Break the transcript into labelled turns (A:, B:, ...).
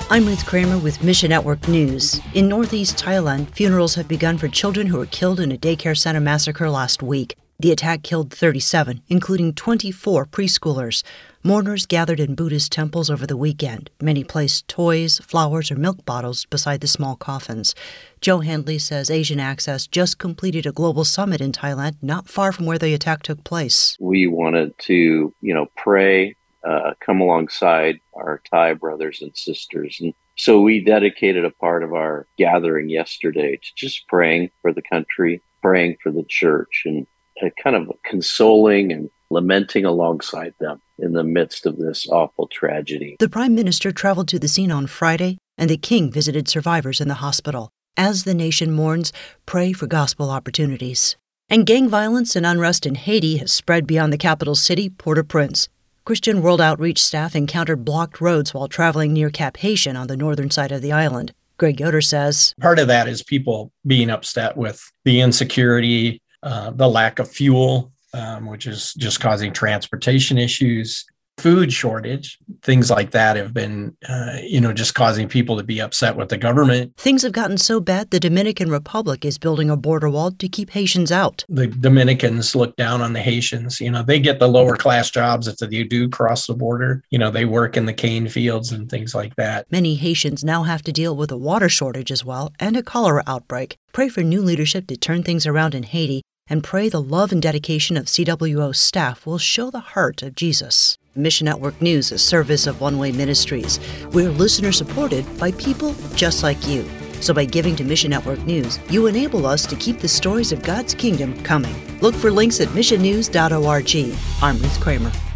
A: I'm Ruth Kramer with Mission Network News. In northeast Thailand, funerals have begun for children who were killed in a daycare center massacre last week. The attack killed 37, including 24 preschoolers. Mourners gathered in Buddhist temples over the weekend. Many placed toys, flowers, or milk bottles beside the small coffins. Joe Handley says Asian Access just completed a global summit in Thailand, not far from where the attack took place.
B: We wanted to, pray, come alongside our Thai brothers and sisters. And so we dedicated a part of our gathering yesterday to just praying for the country, praying for the church, and kind of consoling and lamenting alongside them in the midst of this awful tragedy.
A: The Prime Minister traveled to the scene on Friday, and the King visited survivors in the hospital. As the nation mourns, pray for gospel opportunities. And gang violence and unrest in Haiti has spread beyond the capital city, Port-au-Prince. Christian World Outreach staff encountered blocked roads while traveling near Cap Haitien on the northern side of the island. Greg Yoder says,
C: part of that is people being upset with the insecurity, the lack of fuel, which is just causing transportation issues, food shortage, things like that have been, just causing people to be upset with the government.
A: Things have gotten so bad, the Dominican Republic is building a border wall to keep Haitians out.
C: The Dominicans look down on the Haitians. They get the lower class jobs that they do cross the border. They work in the cane fields and things like that.
A: Many Haitians now have to deal with a water shortage as well and a cholera outbreak. Pray for new leadership to turn things around in Haiti, and pray the love and dedication of CWO staff will show the heart of Jesus. Mission Network News, a service of One Way Ministries. We're listener-supported by people just like you. So by giving to Mission Network News, you enable us to keep the stories of God's kingdom coming. Look for links at missionnews.org. I'm Ruth Kramer.